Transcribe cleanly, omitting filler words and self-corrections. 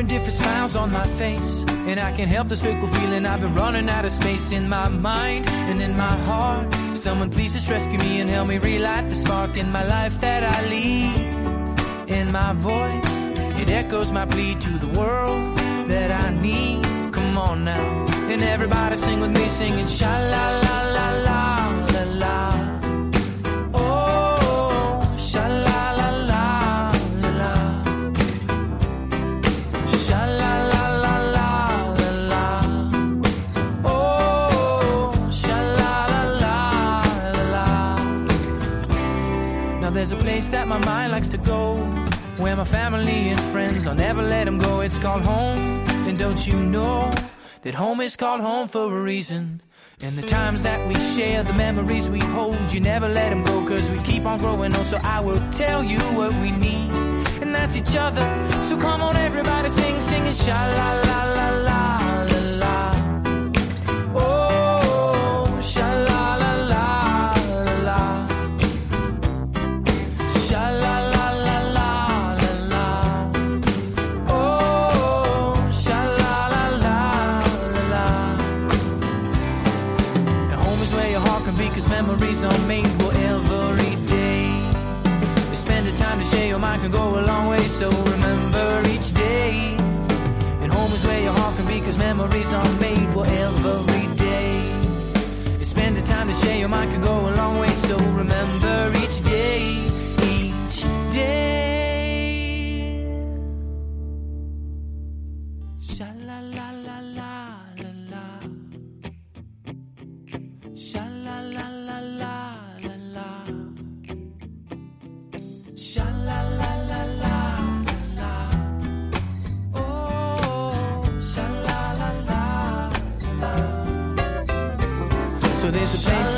million different smiles on my face, and I can't help this fickle feeling. I've been running out of space in my mind and in my heart. Someone please just rescue me and help me relight the spark in my life that I lead. In my voice, it echoes my plea to the world that I need. Come on now, and everybody sing with me, singing sha-la-la-la-la-la-la. Oh, sha-la-la-la-la-la. Sha-la-la-la-la-la-la. Oh, sha-la-la-la-la-la. Now there's a place that my mind likes to go, where my family and friends, I'll never let them go. It's called home. And don't you know that home is called home for a reason? And the times that we share, the memories we hold, you never let them go, cause we keep on growing old. So I will tell you what we need, and that's each other. So come on everybody, sing, singing sha-la-la-la-la-la-la. Oh, sha-la-la-la-la-la. Sha-la-la-la-la-la-la. Oh, sha-la-la-la-la-la. Now home is where your heart can be, cause memories are made for every day. You spend the time to share, your mind can go a long way, so remember each day. And home is where your heart can be, cause memories are made for every day. You spend the time to share, your mind can go a long way, so remember each day, each day. Sha-la-la-la-la-la-la. Sha-la-la-la-la-la-la. Sha-la-la-la-la-la-la. Oh, sha-la-la-la-la. So there's a place